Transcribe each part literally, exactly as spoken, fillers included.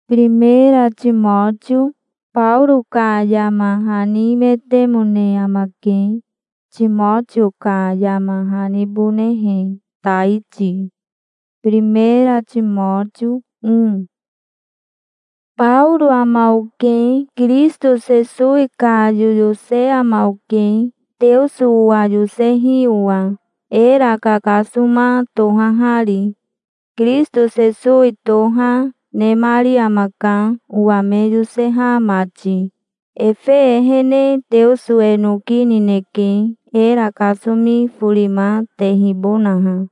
Primeira Timóteo, Paulo ka yamahani metemune amake, Timóteo ka yamahani bunehe, taiti. Primeira Timóteo um. Paulo amauquem, Cristo Jesus ka yuyuse amauquem, Deus ua yuse hiua, era kakasuma toha hari. Cristo Jesus toha ne Maria makan ua yuse ha machi. Efe ehene Deus enuki nineke, era kasumi fulima tehibonaha.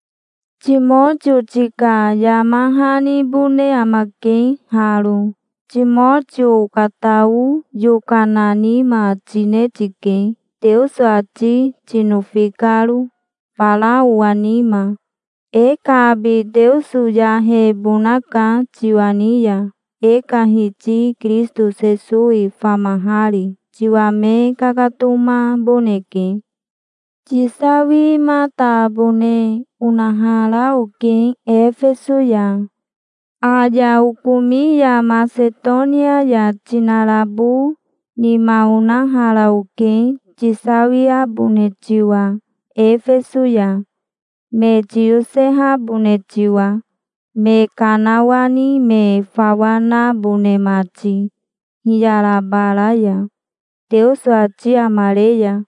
Timóteo chika yamahani bune amake haru. Timóteo katau yukanani ma chinetike, Deus achi chinufikaru, fala uanima. Eka abi Deus yahe bunaka chiwania, eka hichi Cristo Jesus famahari, chiwame kakatuma boneke. Chisawi mata bone unahala uke Efeso ya. Aya ukumi ya Macedonia ya chinarabu ni maunahala uke chisawi abune chiwa Efeso ya. Me chiuseha bune chiwa. Me kanawani me fawana bune machi. Hiyarabaraya. Deus achi amareya.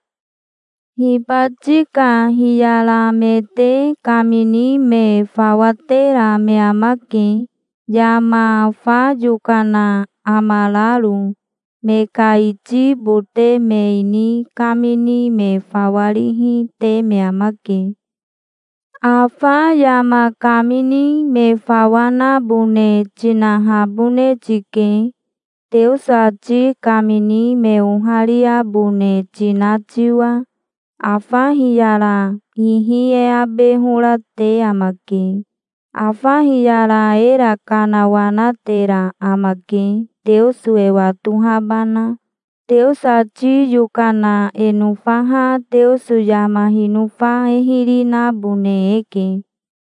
Hipachika hiyaramete kamini me fawatera me amake, yama fa yukana amalaru, me kaichi bote me ini kamini me fawarihi te me amake. Afa yama kamini me fawana bune chinaha bune chike, Deus achi kamini me uharia bune chinachiwa. Afa hiyara hihie abe hulate amake. Afa hiyara era kanawana tera amake. Deus ewa tuhabana. Deus achi yukana enufaha Deus yama hinufa ehirina bune eke.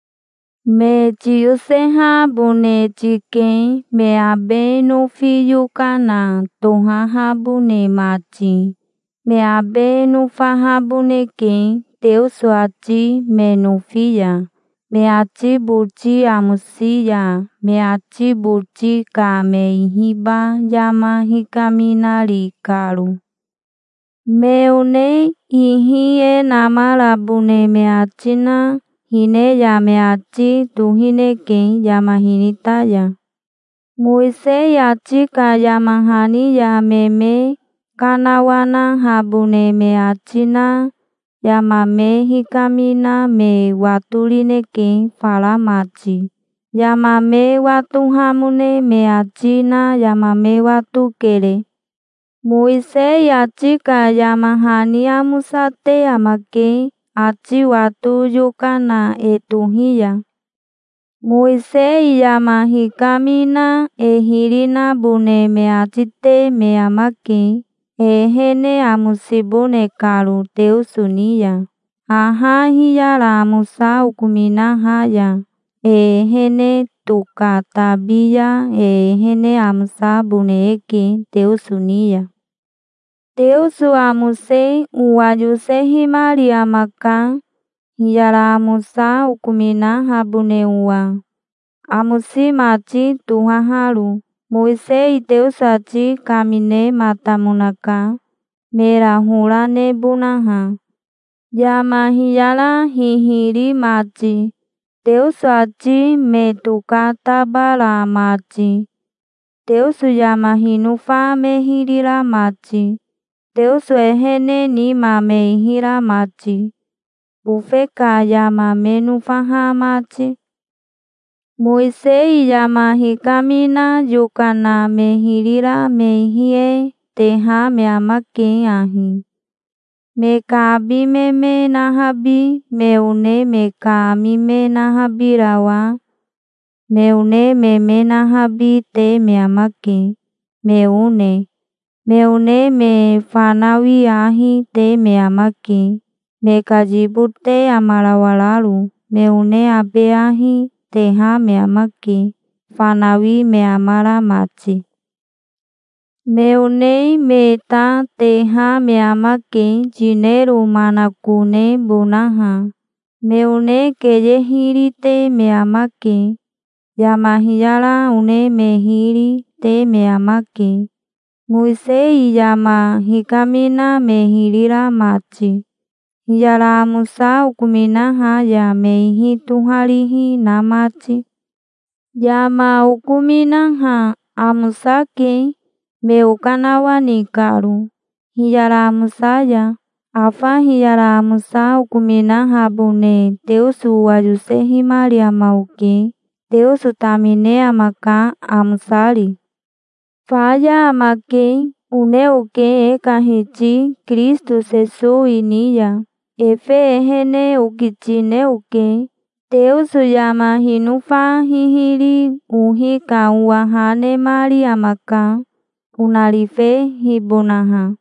Me chiuseha bune chike me abe nufi yukana tohaha bune machi. Me abe nufaha buneke, Deus achi me nufia. Me achi burchi amusia, me achi burchi ka me ihiba yama hikaminari karu. Me une ihie namara bune me achina, hine ya me achi tuhineke yama hinitaya. Muise achi ka yamahani ya meme, kanawana habune me achina, yamame hikamina me watulineke falamachi. Yamame watuhamune me achina yamame watukele. Muise achika yamahani amusate amake, achi watu yukana etuhia. Muise yamahikamina ehirina bune me achite me amake. Ehene amusibune karu Deus unia. Aha hiyara amusa ukumina haya. Ehene tukatabia ehene amusa bune eke Deus unia. Deus amuse uwayuse himari amaka. Hiyara amusa ukumina habune uwa. Amusi machi tuhaharu. Muise Deus achi kamine matamunaka, mera hulane bunaha. Yama hiyara hihiri machi, Deus achi me tukata bara machi. Deus yama hinufa me hirira machi. Deus ehene nima me hira machi. Bufeka yama menufaha machi. Muise yama hikamina yukana me hirira me hie teha me amake ahi. Me kabi me me nahabi me une me kami me nahabi rawa. Me une me me nahabi te me amake. Me une. Me une me fanawi ahi te me amake. Me kajibute amarawalaru. Me une abe ahi teha me amake. fanawi me amara mati. Meunei meta teha me amake dinheiro manakune bunaha. Meune keye hiri te me amake. Yamahiyala une me hiri te me amake. Muise yama hikamina me hirira mati. Yara musa ukumina haya me hitu harihi namati. Yama ukumina ha amusake me ukanawa nikaru. Hiyara musaya afa hiyara musa ukumina habune Deusu wajuse himari amauke. Deusu tamine amaka amusari. Faya amake une uke ekahichi Kristo sesu iniya. Efe ehene ukichine uke. Deusu yama hinufa hihiri uhika uahane mari amaka. Unarife hibunaha.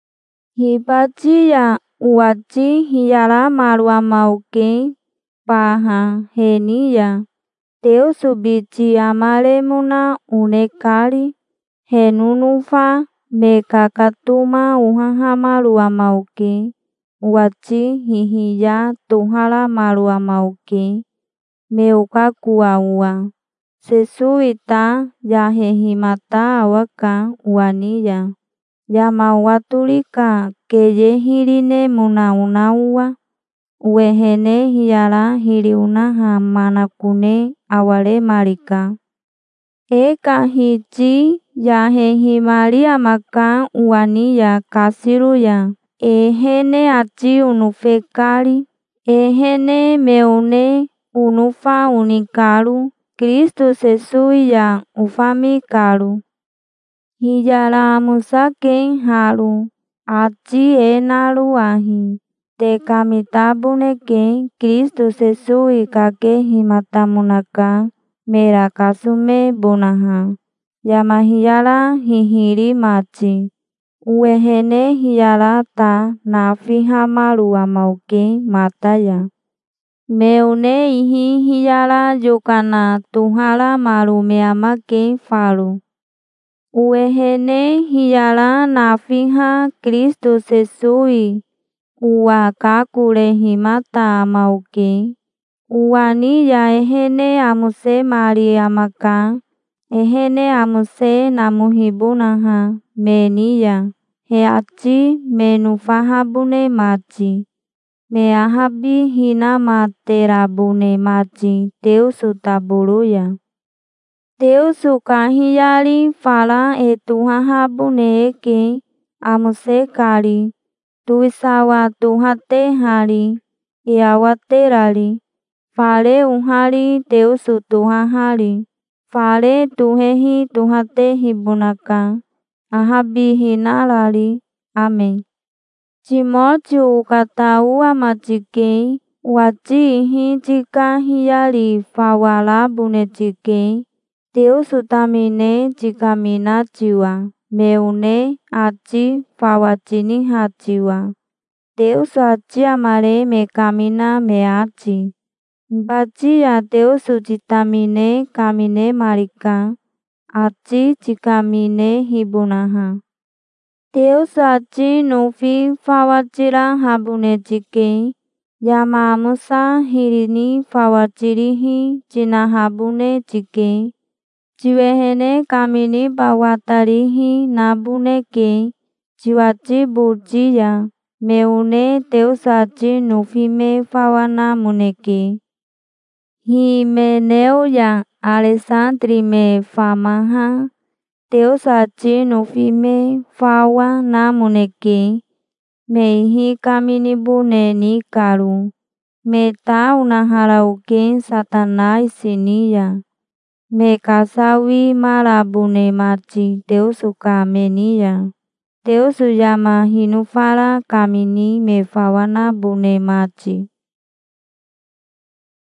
Hibachi ya uachi hiyara maru amauke. Paha heniya. Deusu bichi amare muna unekari. Henunufa me kakatuma uhaha maru amauke. Uachi hihiya tuhara maru amauke. Me ukakua ua. Sesu ita yahehimata awaka uaniya. Yama watulika keye hirine muna unaua. Uehene hiyara hiri unaha manakune awale marika. Eka hichi yahehimari amaka uaniya kasiruya. Ehene achi unufekari. Ehene meune unufa unikaru. Kristo sesu ya ufami karu. Hiyara musake haru. Achi enaru ahi. Te kamitabuneke Kristo sesu ikake himatamunaka. Mera kasume bunaha. Yamahiyara hihiri machi. Uehene hiyara ta nafiha maru amauke mataya. Meune ihi hiyara yukana tuhara maru me amake faru. Uehene hiyara nafiha Kristo sesui. Ua kakure himata amauke. Uani ya ehene amuse mari amaka. Ehene amuse namuhibunaha meniya. Heachi menufahabune machi. Me ahabi hina materabune machi. Deusu taburuya. Deusu kahiyari fala etuhahabune eke. Amuse kari. Tuisawa tuhate hari. Iawaterari. Fale uhari Deusu tuhahari. Fale tuhehi tuhate hibunaka. Ahabi hinarari. Amen. Timoteo ukataua machike. Wachi ihi chika hiyari fawala bune chike. Deusu tamine chikamina chiwa. Meune achi fawachini hachiwa. Deusu achi amare me kamina me achi. Bachi ya Deusu chitamine kamine marika. Achi chikamine hibunaha. Deusu achi nufi fawachira habune chike. Yama amusa hirini fawachirihi chinahabune chike. Chiwehene kamini bawatarihi nabuneke. Chiwachi burchiya. Meune Deusu achi nufime fawana muneke. Himeneu ya Alessandri me famaha. Deusu achi nufime fawa namuneke. Meihi kamini bune nikaru. Meta unaharauke Satanai siniya. Me kasawi marabune machi Deusu kameniya. Deusu yama hinufara kamini me fawana bune machi.